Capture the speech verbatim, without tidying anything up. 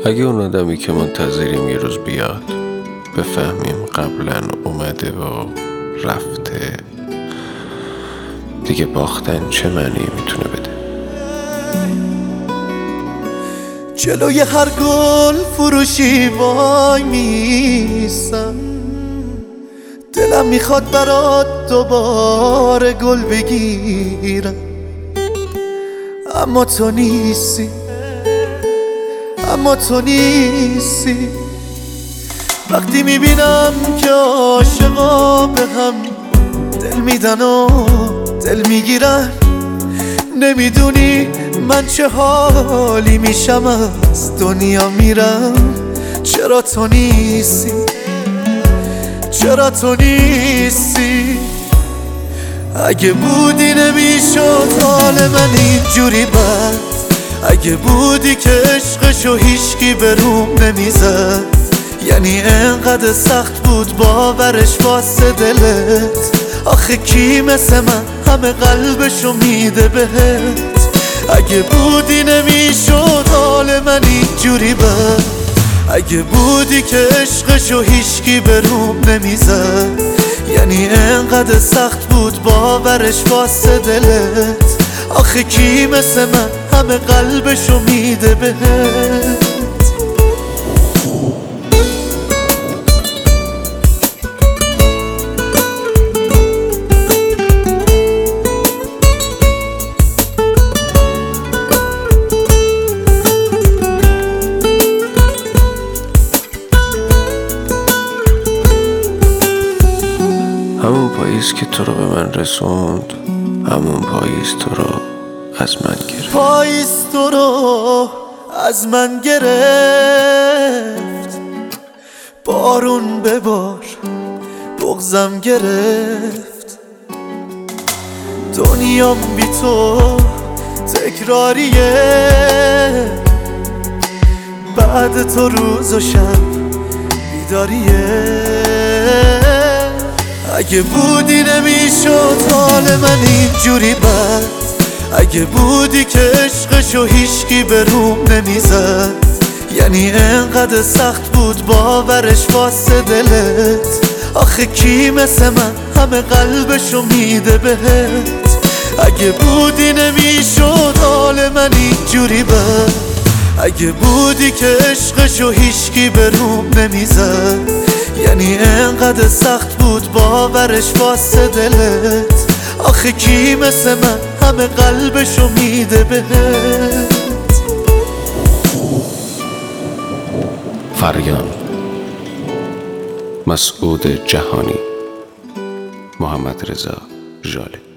اگه اون آدمی که منتظریم یه روز بیاد بفهمیم قبلا اومده و رفته، دیگه باختن چه معنی میتونه بده؟ جلوی هر گل فروشی وای میسم، دلم میخواد برات دوباره گل بگیرم، اما تو نیستی، اما تو نیستی. وقتی میبینم که عاشقا به هم دل میدن و دل میگیرن، نمیدونی من چه حالی میشم از دنیا میرم. چرا تو نیستی، چرا تو نیستی؟ اگه بودی نمیشد حال من اینجوری بد، اگه بودی که عشقشو هیچکی به روم نمیزد، یعنی انقدر سخت بود باورش واسه دلت. آخه کی مثل من همه قلبشو میده بهت؟ اگه بودی نمیشد حال من اینجوری بد، اگه بودی که عشقشو هیچکی به روم نمیزد، یعنی انقدر سخت بود باورش واسه دلت. آخه کی مثل من همه قلبشو میده بهت؟ همون پاییز که تو رو به من رسوند، همون پاییز تو رو از من گرفت. پاییز تو رو از من گرفت، بارون ببار بغضم گرفت. دنیام بی تو تکراریه، بعد تو روز و شب بیداریه. اگه بودی نمیشد حال من اینجوری بد، اگه بودی که عشقشو هیچکی به روم نمیزد، یعنی انقدر سخت بود باورش واسه دلت. آخه کی مثل من همه قلبشو میده بهت؟ اگه بودی نمیشد حال من اینجوری بد، اگه بودی که عشقشو هیچکی به روم نمیزد، یعنی انقدر سخت بود باورش واسه دلت. آخه کی مثل من همه قلبشو میده بهت؟ فریان، مسعود جهانی، محمد رضا ژاله.